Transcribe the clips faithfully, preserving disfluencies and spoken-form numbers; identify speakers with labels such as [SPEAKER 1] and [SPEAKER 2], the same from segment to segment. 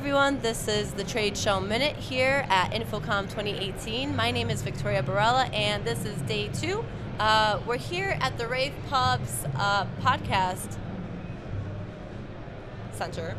[SPEAKER 1] everyone, this is the Trade Show Minute here at InfoComm twenty eighteen. My name is Victoria Barella, and this is day two. Uh, we're here at the Rave Pubs uh, podcast center,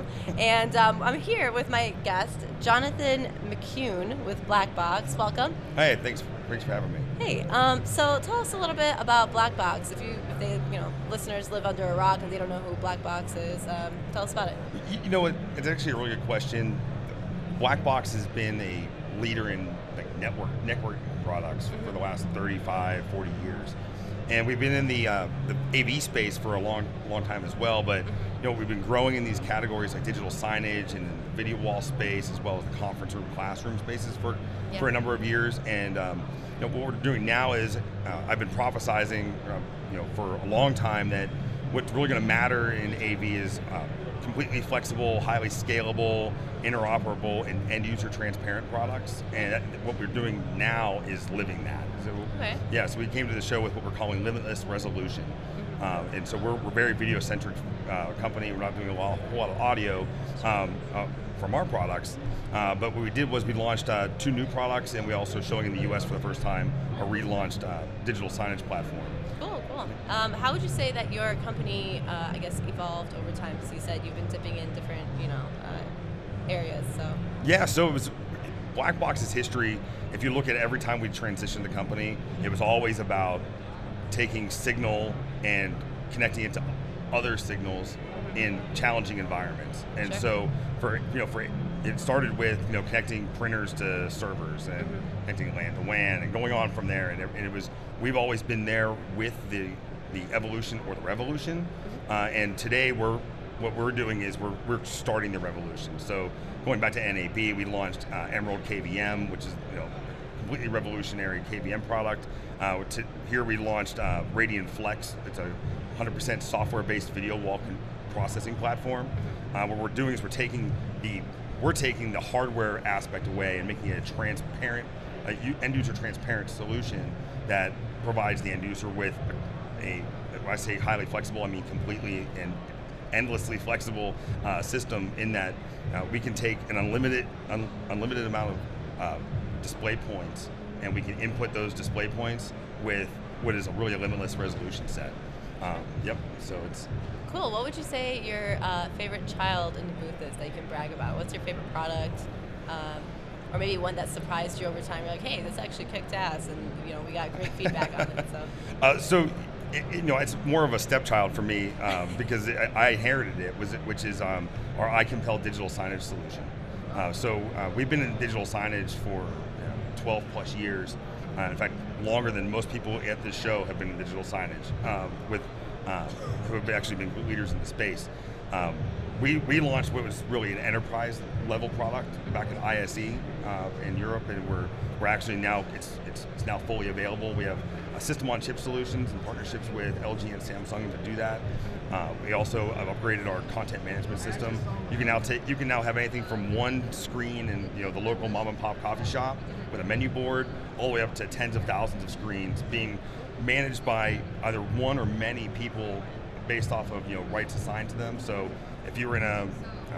[SPEAKER 1] and um, I'm here with my guest, Jonathan McCune with Blackbox. Welcome.
[SPEAKER 2] Hey, thanks, thanks for having me.
[SPEAKER 1] Hey, um, so tell us a little bit about Blackbox. If you, if they, you know, listeners live under a rock and they don't know who Blackbox is, um, tell us about it.
[SPEAKER 2] You, you know what? It's actually a really good question. Blackbox has been a leader in like network networking products mm-hmm. for the last thirty-five, forty years, and we've been in the uh, the A V space for a long, long time as well. But mm-hmm. you know, we've been growing in these categories like digital signage and video wall space, as well as the conference room, classroom spaces for yeah. for a number of years. And um, you know, what we're doing now is uh, I've been prophesizing, uh, you know, for a long time that what's really going to matter in A V is uh, completely flexible, highly scalable, interoperable, and end-user transparent products. And that, what we're doing now is living that. So,
[SPEAKER 1] okay.
[SPEAKER 2] Yeah, so we came to the show with what we're calling limitless resolution. Mm-hmm. um, and so we're, we're a very video-centric uh, company. We're not doing a, lot, a whole lot of audio um, uh, from our products. Uh, but what we did was we launched uh, two new products, and we also showing in the U S for the first time a relaunched uh, digital signage platform.
[SPEAKER 1] Cool, cool. Um, how would you say that your company, uh, I guess, evolved over time? Because you said you've been dipping in different, you know, uh, areas. So.
[SPEAKER 2] Yeah. So it was Blackbox's history. If you look at every time we transitioned the company, it was always about taking signal and connecting it to other signals in challenging environments. And
[SPEAKER 1] sure.
[SPEAKER 2] so, for you know, for it started with you know connecting printers to servers and
[SPEAKER 1] mm-hmm.
[SPEAKER 2] connecting LAN to WAN and going on from there. And it, and it was we've always been there with the the evolution or the revolution. Mm-hmm. uh, and today we're what we're doing is we're we're starting the revolution. So going back to N A B, we launched uh, Emerald K V M, which is you know completely revolutionary K V M product. Uh, to, here we launched uh, Radiant Flex. It's a one hundred percent software-based video wall processing platform. Uh, what we're doing is we're taking the we're taking the hardware aspect away and making it a transparent, a end-user transparent solution that provides the end user with a, when I say highly flexible, I mean completely and endlessly flexible uh, system. In that uh, we can take an unlimited un, unlimited amount of uh, display points, and we can input those display points with what is a really a limitless resolution set. Um, yep. So it's.
[SPEAKER 1] Cool. What would you say your uh, favorite child in the booth is that you can brag about? What's your favorite product? Um, or maybe one that surprised you over time. You're like, hey, this actually kicked ass, and you know we got great feedback on it. So.
[SPEAKER 2] Uh, so, it, you know, it's more of a stepchild for me um, because it, I inherited it, was it, which is um, our iCompel digital signage solution. Uh, so uh, we've been in digital signage for you know, twelve plus years. Uh, in fact, longer than most people at this show have been in digital signage, um, with uh, who have actually been leaders in the space. Um, we, we launched what was really an enterprise level product back at I S E uh, in Europe, and we're we're actually now it's, it's it's now fully available. We have a system on chip solutions and partnerships with L G and Samsung to do that. Uh, we also have upgraded our content management system. You can now take you can now have anything from one screen in you know the local mom and pop coffee shop with a menu board, all the way up to tens of thousands of screens being managed by either one or many people based off of you know rights assigned to them. So if you're in a,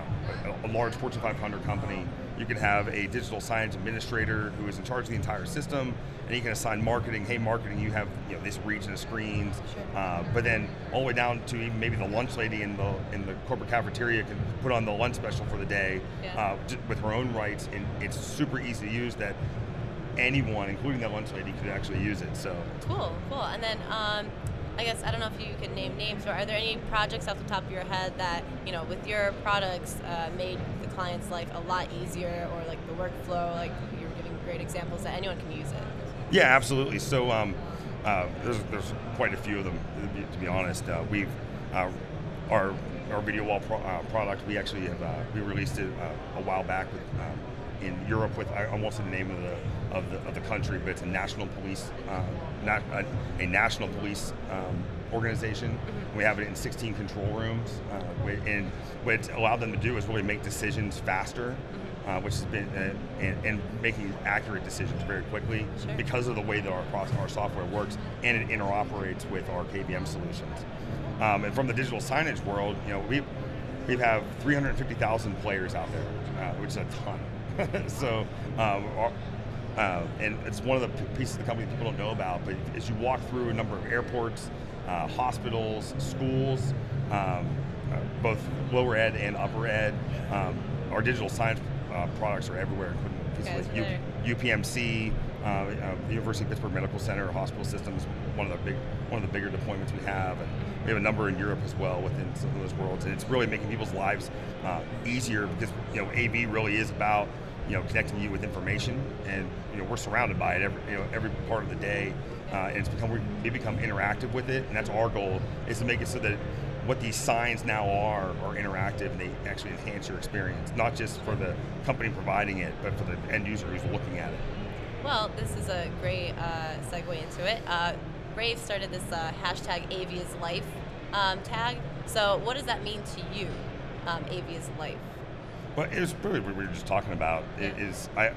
[SPEAKER 2] a, a large Fortune five hundred company, you can have a digital signage administrator who is in charge of the entire system, and you can assign marketing. Hey, marketing, you have you know this region of screens,
[SPEAKER 1] sure.
[SPEAKER 2] uh, but then all the way down to even maybe the lunch lady in the in the corporate cafeteria can put on the lunch special for the day
[SPEAKER 1] yeah.
[SPEAKER 2] uh, with her own rights, and it's super easy to use that. Anyone, including that lunch lady, could actually use it. So
[SPEAKER 1] cool, cool. And then um, I guess I don't know if you can name names, but are there any projects off the top of your head that you know with your products uh, made the client's life a lot easier, or like the workflow? Like you're giving great examples that anyone can use it.
[SPEAKER 2] Yeah, absolutely. So um, uh, there's there's quite a few of them. To be honest, uh, we've uh, our our video wall pro- uh, product. We actually have uh, we released it uh, a while back with. Um, in Europe with, I won't say the name of the of the, of the country, but it's a national police, uh, not, a, a national police um, organization. Mm-hmm. We have it in sixteen control rooms, uh, and what it's allowed them to do is really make decisions faster, mm-hmm. uh, which has been, uh, and, and making accurate decisions very quickly
[SPEAKER 1] sure.
[SPEAKER 2] because of the way that our, our software works, and it interoperates with our K V M solutions. Um, and from the digital signage world, you know, we we have three hundred fifty thousand players out there, uh, which is a ton. so, um, our, uh, and it's one of the p- pieces of the company people don't know about, but as you walk through a number of airports, uh, hospitals, schools, um, uh, both lower ed and upper ed, um, our digital science uh, products are everywhere, including places like U- U P M C, uh, uh, the University of Pittsburgh Medical Center, hospital systems, one of the big, one of the bigger deployments we have, and we have a number in Europe as well within some of those worlds, and it's really making people's lives uh, easier because you know A V really is about you know connecting you with information, and you know we're surrounded by it every you know every part of the day, uh, and it's become we become interactive with it, and that's our goal is to make it so that what these signs now are are interactive and they actually enhance your experience, not just for the company providing it, but for the end user who's looking at it.
[SPEAKER 1] Well, this is a great uh, segue into it. Uh, Rave started this uh, hashtag A V is Life um, tag. So what does that mean to you, um, A V is Life?
[SPEAKER 2] Well, it was really what we were just talking about.
[SPEAKER 1] Yeah.
[SPEAKER 2] It is I,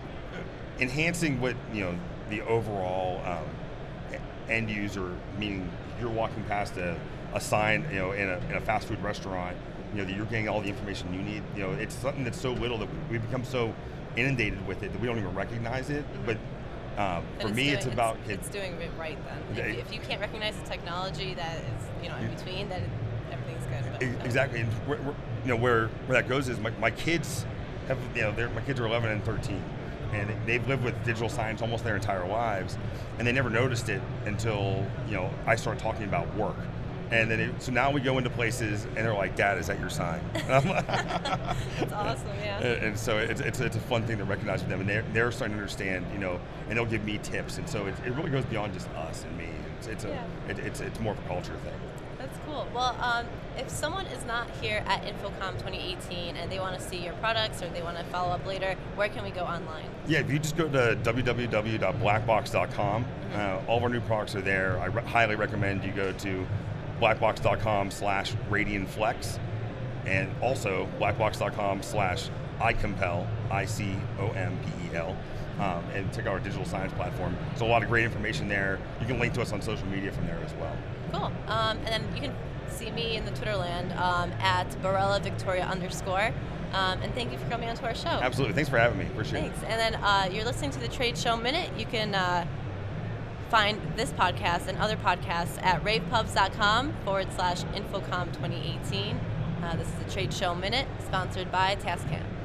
[SPEAKER 2] enhancing what you know the overall um, end user, meaning you're walking past a, a sign, you know, in a, in a fast food restaurant, you know, that you're getting all the information you need. You know, it's something that's so little that we, we become so inundated with it that we don't even recognize it.
[SPEAKER 1] Mm-hmm.
[SPEAKER 2] But um,
[SPEAKER 1] But
[SPEAKER 2] for
[SPEAKER 1] it's
[SPEAKER 2] me,
[SPEAKER 1] doing,
[SPEAKER 2] it's about
[SPEAKER 1] it's, it's doing it right then. If,
[SPEAKER 2] It-
[SPEAKER 1] you- if you can't recognize the technology that is you know in between, then it, everything's good. But,
[SPEAKER 2] E-
[SPEAKER 1] no.
[SPEAKER 2] Exactly, and where, where, you know where where that goes is my, my kids have you know they're, my kids are eleven and thirteen, and they've lived with digital science almost their entire lives, and they never noticed it until you know I started talking about work, and then it, so now we go into places and they're like, "Dad, is that your sign?" And I'm like-
[SPEAKER 1] That's awesome, yeah.
[SPEAKER 2] And, and so it's, it's it's a fun thing to recognize with them, and they're they're starting to understand, you know, and they'll give me tips, and so it, it really goes beyond just us and me. It's it's a
[SPEAKER 1] Yeah.
[SPEAKER 2] it, it's it's more of a culture thing.
[SPEAKER 1] That's cool. Well, um, if someone is not here at InfoComm twenty eighteen and they want to see your products or they want to follow up later, where can we go online?
[SPEAKER 2] Yeah, if you just go to w w w dot blackbox dot com, uh, all of our new products are there. I re- highly recommend you go to blackbox dot com slash radianflex, and also blackbox dot com slash iCompel, I C O M P E L, um, and check out our digital science platform. So a lot of great information there. You can link to us on social media from there as well.
[SPEAKER 1] Cool. Um, and then you can see me in the Twitter land um, at Barella Victoria underscore. Um, and thank you for coming on to our show.
[SPEAKER 2] Absolutely. Thanks for having me. Appreciate
[SPEAKER 1] Thanks.
[SPEAKER 2] it.
[SPEAKER 1] And then uh, you're listening to the Trade Show Minute. You can uh, find this podcast and other podcasts at ravepubs.com forward slash Infocom twenty eighteen. Uh, this is the Trade Show Minute, sponsored by Tascam.